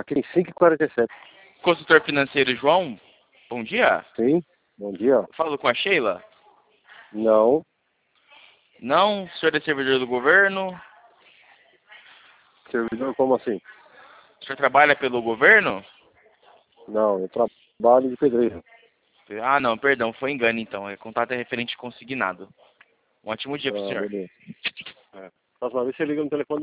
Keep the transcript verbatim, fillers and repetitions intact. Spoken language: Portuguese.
aqui em cinco e quarenta e sete. Consultor financeiro João, bom dia. Sim, bom dia. Falo com a Sheila? Não, Não? O senhor é servidor do governo? servidor como assim? O senhor trabalha pelo governo? Não, eu trabalho de pedreiro. Ah, não, perdão, foi engano então. É contato é referente consignado. Um ótimo dia pro Ah, senhor. beleza. É. Próxima vez você liga no telefone